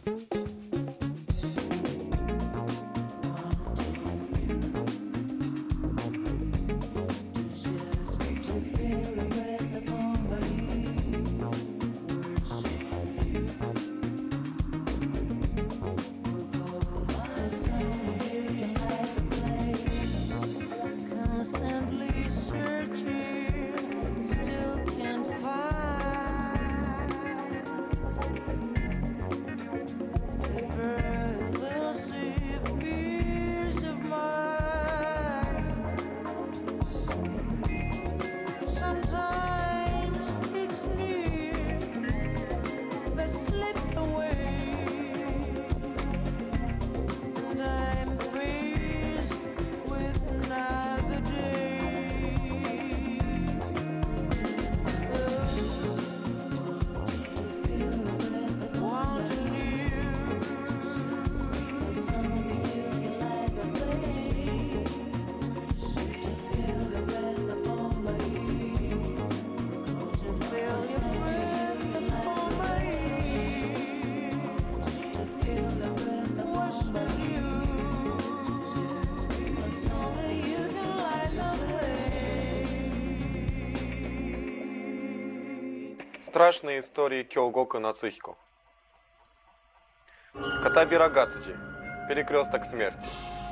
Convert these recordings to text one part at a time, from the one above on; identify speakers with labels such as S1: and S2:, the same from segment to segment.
S1: Constantly searching, still can't find. Elusive peace of mind. Sometimes it's near, they slip away, and I'm faced with another day. Wanting you, like a flame. Feel the breath upon my ear. To feel your breath upon my ear. To feel the breath upon my ear. So that you can light the flame.
S2: Страшные истории Кёгоку Нацухико. Катабира Гацуджи. Перекресток смерти.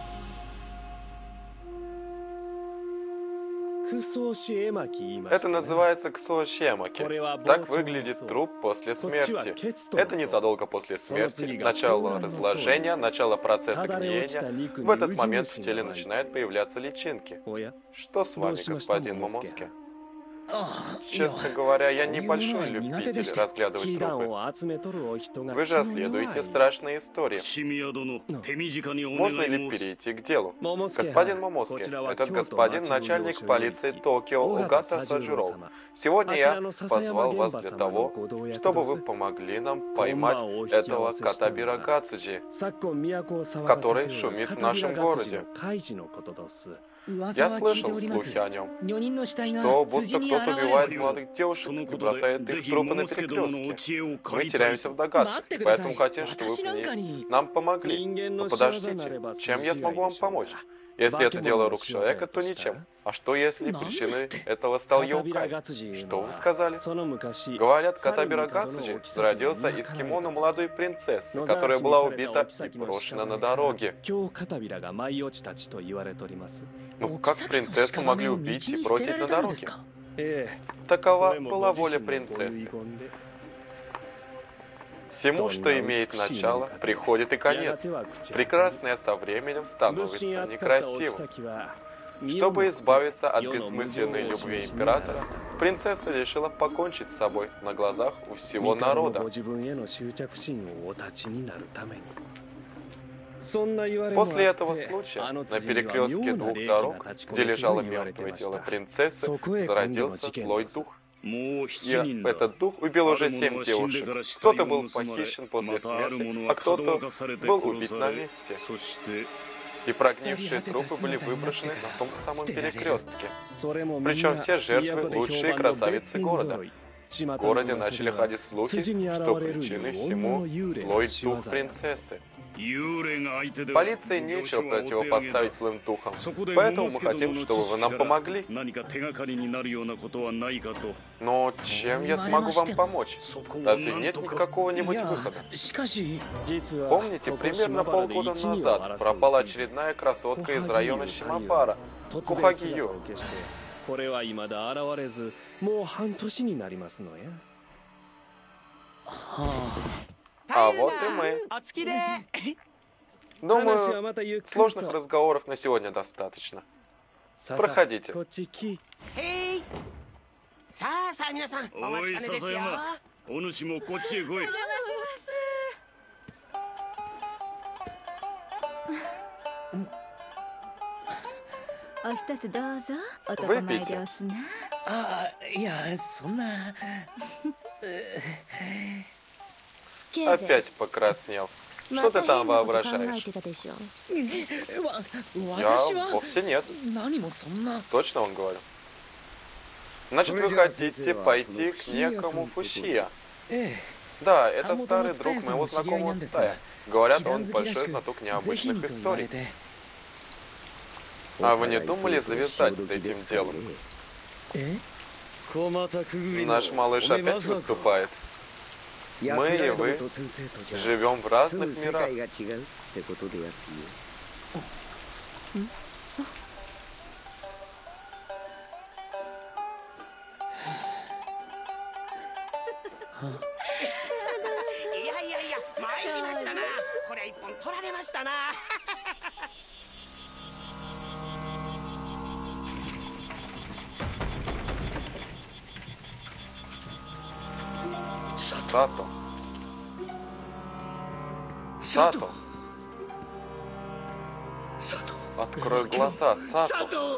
S2: Это называется ксуошиэмаки. Так выглядит труп после смерти. Это незадолго после смерти, начало разложения, начало процесса гниения. В этот момент в теле начинают появляться личинки. Что с вами, господин Момоске? Честно говоря, я небольшой любитель разглядывать трупы. Вы же расследуете страшные истории. Можно ли перейти к делу? Господин Момоске, этот господин начальник полиции Токио Огата Саджиро. Сегодня я позвал вас для того, чтобы вы помогли нам поймать этого Катабира Гацуджи, который шумит в нашем городе. Я слышал слухи о нем, что будто кто-то убивает молодых девушек и бросает их трупы на перекрестке. Мы теряемся в догадках, поэтому хотим, чтобы вы нам помогли. Но подождите, чем я смогу вам помочь? Если это дело рук человека, то ничем. А что если причиной этого стал Яукай? Что вы сказали? Говорят, Катабира Гацуджи родился из кимоно молодой принцессы, которая была убита и брошена на дороге. Ну, как принцессу могли убить и бросить на дороге? Такова была воля принцессы. Всему, что имеет начало, приходит и конец. Прекрасное со временем становится некрасивым. Чтобы избавиться от бессмысленной любви императора, принцесса решила покончить с собой на глазах у всего народа. После этого случая на перекрестке двух дорог, где лежало мертвое тело принцессы, зародился злой дух. И этот дух убил уже 7 девушек. Кто-то был похищен после смерти, а кто-то был убит на месте. И прогнившие трупы были выброшены на том самом перекрестке. Причем все жертвы — лучшие красавицы города. В городе начали ходить слухи, что причиной всему злой дух принцессы. Полиции нечего противопоставить злым духам, поэтому мы хотим, чтобы вы нам помогли. Но чем я смогу вам помочь? Разве нет никакого-нибудь выхода? Помните, примерно полгода назад пропала очередная красотка из района Шимабара, Кухагиё. А вот и мы. Думаю, сложных разговоров на сегодня достаточно. Проходите. Выпейте. Опять покраснел. Что ты там воображаешь? Я вовсе нет. Точно он говорил. Значит, вы хотите пойти к некому Фушия. Да, это старый друг моего знакомого Цитая. Говорят, он большой знаток необычных историй. А вы не думали завязать с этим делом? Наш малыш опять выступает. Мы и вы живем в разных мирах. Сато. Сато. Открой глаза, Сато.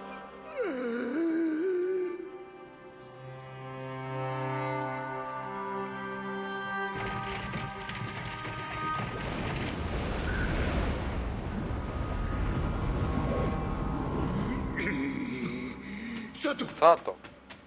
S2: Сато.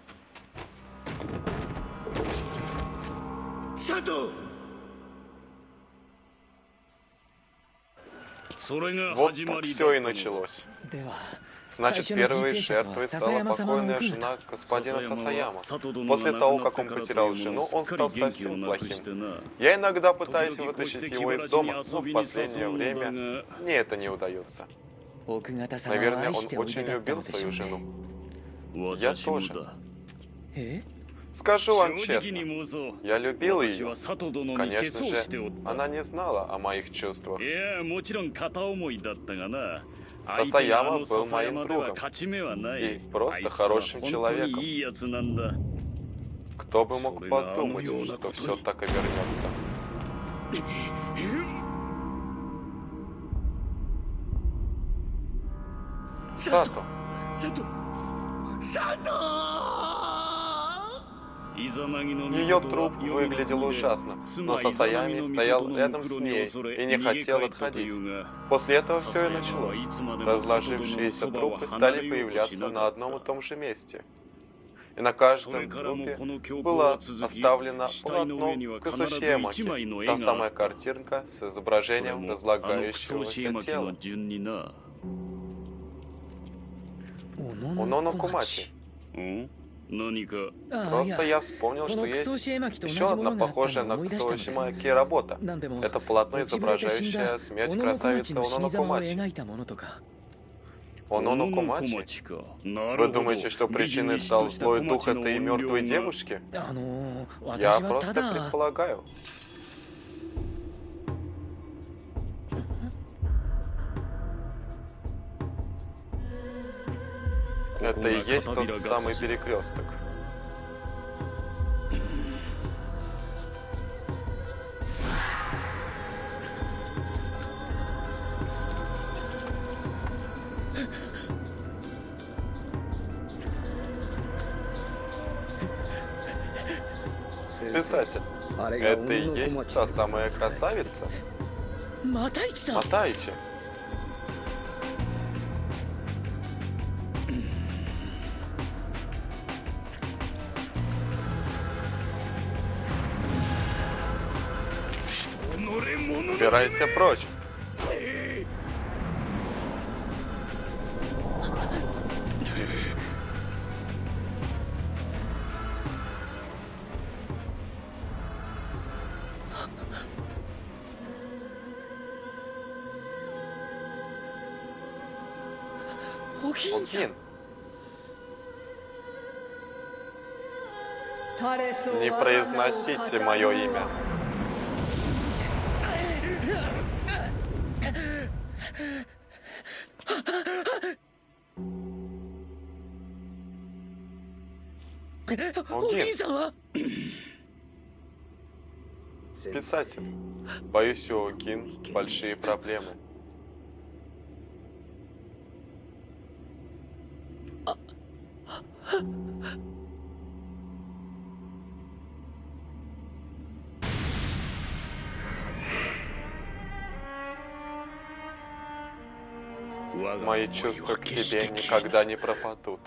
S2: Вот так все и началось. Значит, первой жертвой стала покойная жена господина Сасаяма. После того, как он потерял жену, он стал совсем плохим. Я иногда пытаюсь вытащить его из дома, но в последнее время мне это не удается. Наверное, он очень любил свою жену. Я тоже. Скажу вам честно, я любил ее. Конечно же, она не знала о моих чувствах. Сасаяма был моим другом и просто хорошим человеком. Кто бы мог подумать, что все так обернется. Сато. Ее труп выглядел ужасно, но Сасаями стоял рядом с ней и не хотел отходить. После этого все и началось. Разложившиеся трупы стали появляться на одном и том же месте. И на каждом трупе было оставлено полотно Касушиэмаки, та самая картинка с изображением разлагающегося тела. Унонокумачи. Просто я вспомнил, что есть еще одна похожая на Касушиэмаки работа. Это полотно, изображающее смерть красавицы Унонокумачи. Унонокумачи? Вы думаете, что причиной стал злой дух этой мертвой девушки? Я просто предполагаю. Это и есть тот самый перекресток. Писатель, это и есть та самая красавица? Матаичи. Убирайся прочь. Окин. Не произносите мое имя. Огин. Писатель, боюсь, у Огин большие проблемы. Мои чувства к тебе никогда не пропадут.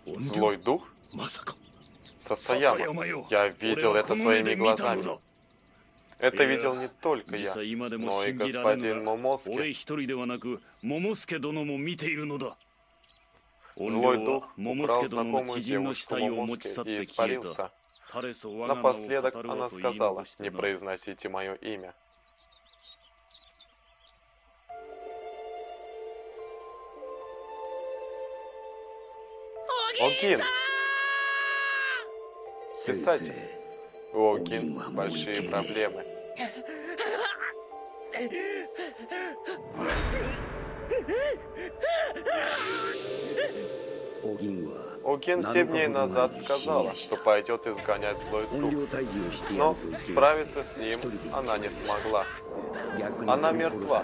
S2: Злой дух? Сасаяма. Я видел это своими глазами. Это видел не только я, но и господин Момоски. Злой дух украл знакомую девушку Момоски и испарился. Напоследок она сказала: «Не произносите мое имя». Огин! Кстати, у Огин большие проблемы. Огин 7 дней назад сказала, что пойдет изгонять злой дух, но справиться с ним она не смогла. Она мертва.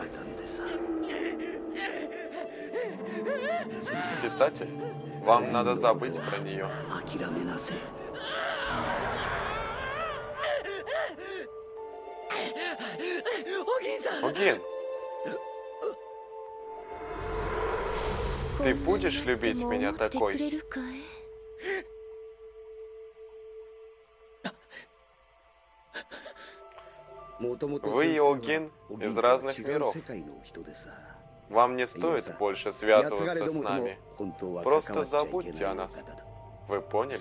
S2: Писатель, вам надо забыть про нее. Огин, ты будешь любить меня такой? Вы и Огин из разных миров. Вам не стоит больше связываться с нами. Просто забудьте о нас. Вы поняли?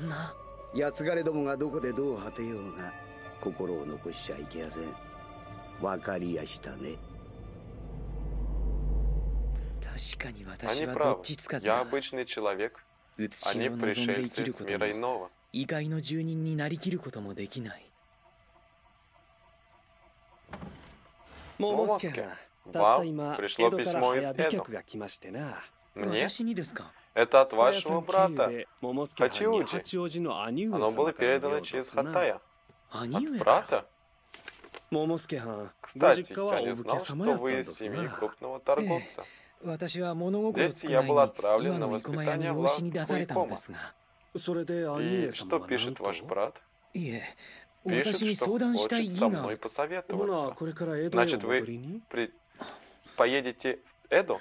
S2: Они правы. Я обычный человек. Они пришельцы с мира иного. Момоски, вам пришло письмо из Эдо. Мне? Это от вашего брата, Хачиуджи. Оно было передано через Хатая. От брата? Кстати, я не знал, что вы из семьи крупного торговца. Здесь я был отправлен на воспитание в Лакуикома. И что пишет ваш брат? Пишет, что хочет со мной посоветоваться. Значит, вы поедете в Эдо?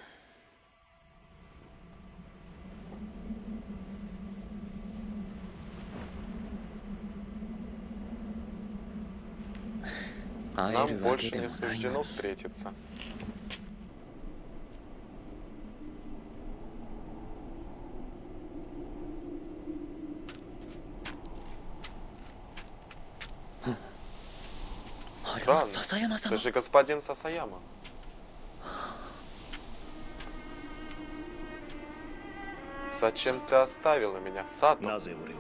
S2: Нам больше не суждено встретиться. Странно. Это же господин Сасаяма. Зачем ты оставила меня, Сато?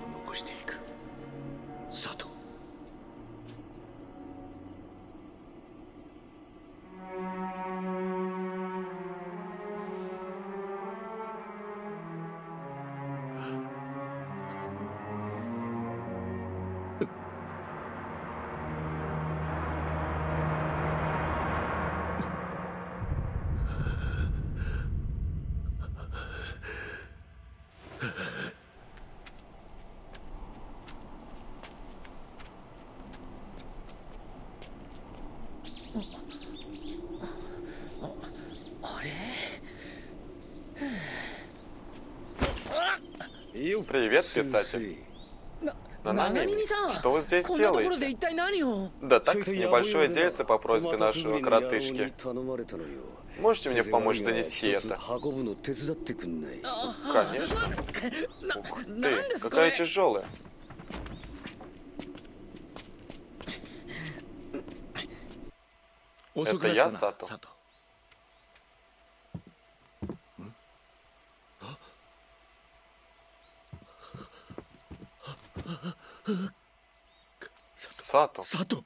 S2: Привет, писатель. Нанами, что вы здесь делаете? Да так, небольшое дельце по просьбе нашего коротышки. Можете мне помочь донести это? Конечно. Ух ты, какая тяжелая. Это я, Сато. Сато.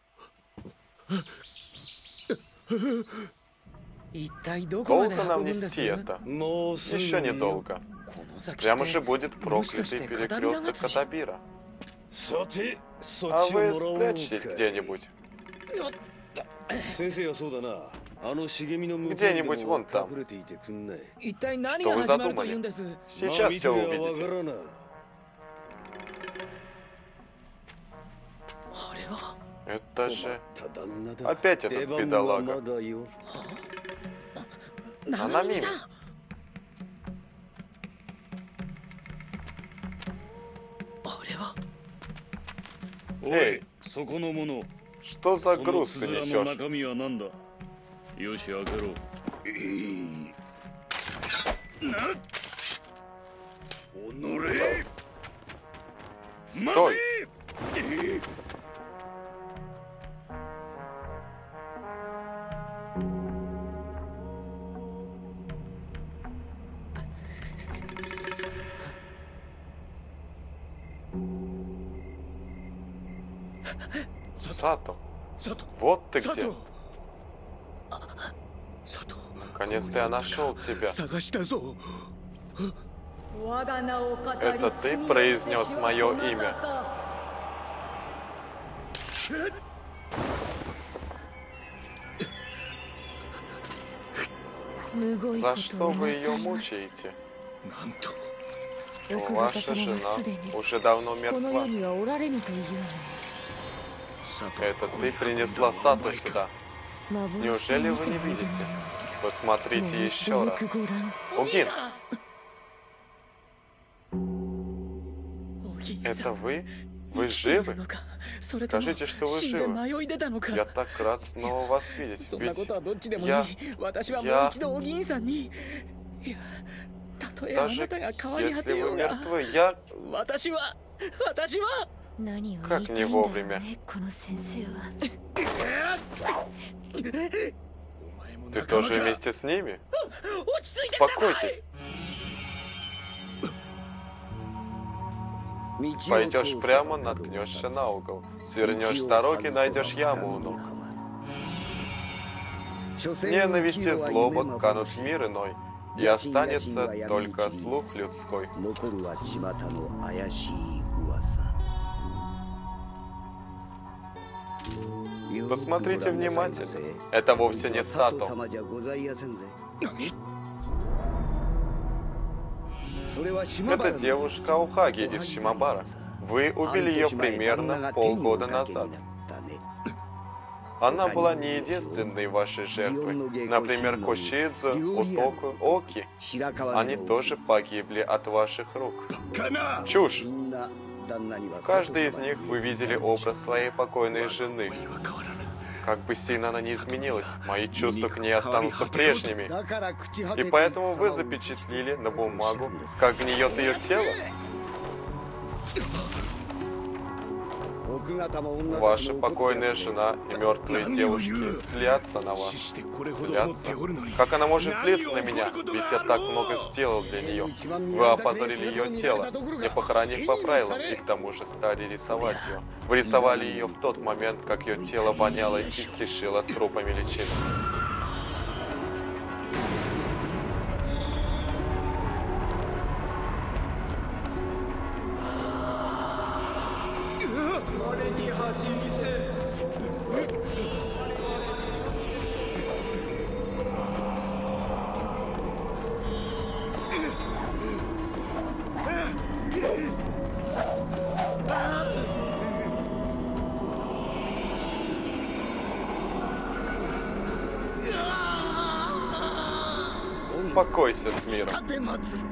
S2: Долго нам нести это? Еще недолго. Прямо же будет проклятый перекресток Катабира. А вы спрячьтесь где-нибудь. Где-нибудь вон там. Что вы задумали? Сейчас все увидите. Это же... Опять этот бедолага. Нанами. Эй, что за груз ты несешь? Стой! Сато, вот ты где. Наконец-то я нашел тебя. Это ты произнес мое имя? За что вы ее мучаете? Ваша жена уже давно мертва. Это ты принесла Сато сюда. Неужели вы не видите? Посмотрите еще раз. Огин! Это вы? Вы живы? Скажите, что вы живы. Я так рад снова вас видеть. Ведь даже если вы мертвы, Как не вовремя. Ты тоже вместе с ними? Успокойтесь. Пойдешь прямо, наткнешься на угол. Свернешь с дороги, найдешь яму у ног. Ненависть и злоба канут в мир иной, и останется только слух людской. Посмотрите внимательно. Это вовсе не Сато. Это девушка Аухаги из Шимабара. Вы убили ее примерно полгода назад. Она была не единственной вашей жертвой. Например, Кошидзу, Утоку, Оки. Они тоже погибли от ваших рук. Чушь! Каждый из них вы видели образ своей покойной жены. Как бы сильно она не изменилась, мои чувства к ней останутся прежними. И поэтому вы запечатлели на бумагу, как гниет ее тело. Ваша покойная жена и мертвые девушки злятся на вас. Злятся. Как она может злиться на меня? Ведь я так много сделал для нее. Вы опозорили ее тело, не похоронив по правилам, и к тому же стали рисовать ее. Вы рисовали ее в тот момент, как ее тело воняло и кишило трупами личинок. Успокойся с миром.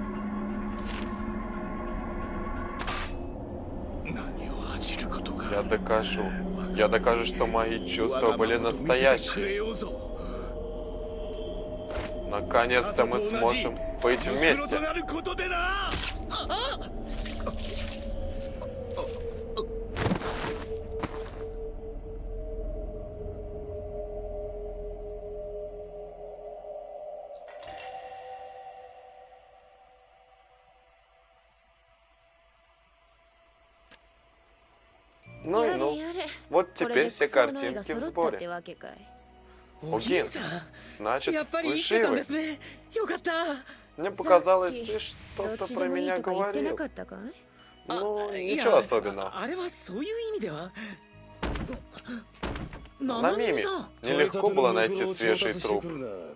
S2: Я докажу, что мои чувства были настоящие. Наконец-то мы сможем быть вместе. Ну и ну. Вот теперь все картинки в сборе. Огин, значит, вы живы. Мне показалось, ты что-то про меня говорил. Ну, ничего особенного. На Мими нелегко было найти свежий труп.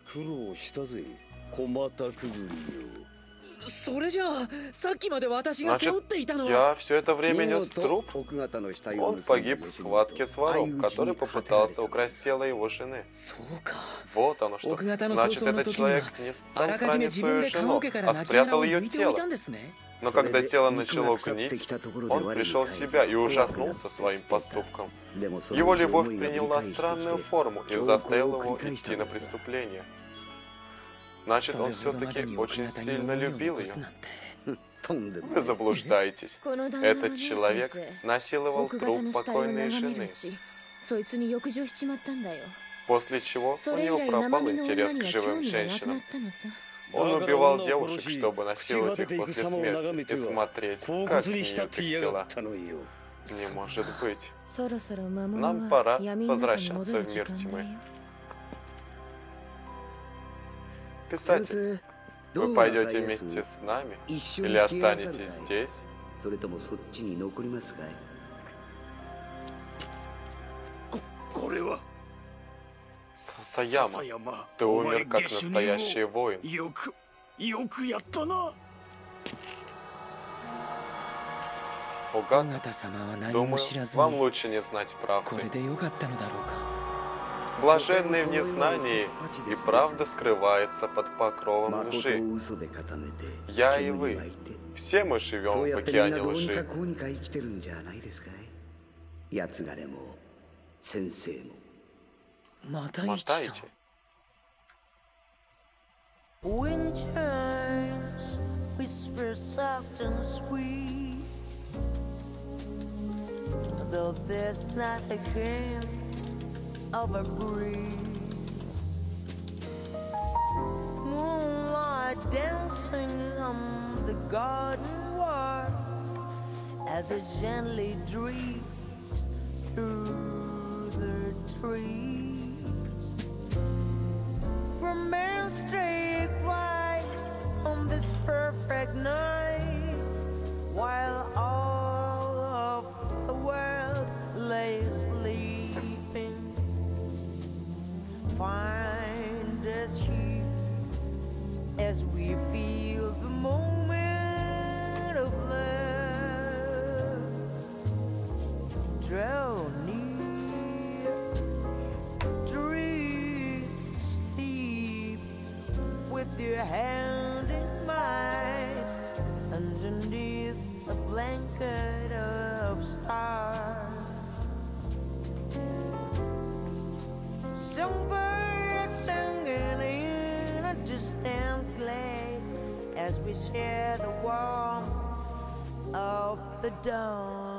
S2: Значит, я все это время нес труп? Он погиб в схватке с вором, который попытался украсть тело его жены. Вот оно что. Значит, этот человек не стал хранить свою жену, а спрятал ее тело. Но когда тело начало гнить, он пришел в себя и ужаснулся своим поступком. Его любовь приняла странную форму и заставила его идти на преступление. Значит, он все-таки очень сильно любил ее. Вы заблуждаетесь. Этот человек насиловал труп покойной жены, после чего у него пропал интерес к живым женщинам. Он убивал девушек, чтобы насиловать их после смерти и смотреть, как гниют их тела. Не может быть. Нам пора возвращаться в мир тьмы. Писатель, вы пойдете вместе с нами или останетесь здесь? Сасаяма, ты умер как настоящий воин. Огата, думаю, вам лучше не знать правды. Блаженный в незнании, и правда скрывается под покровом лжи. Я и вы, все мы живем в океане лжи. Мотайте.
S1: Wind chimes whisper soft and sweet, though there's not a grain of a breeze. Moonlight dancing on the garden wall as it gently drifts through the trees. Romantic light on this perfect night, while all of the world lay sleeping. Find us here as we feel the moment of love. Draw near, drift steep with your hand in mine, underneath a blanket of stars. Some birds singing in a distant glade as we share the warmth of the dawn.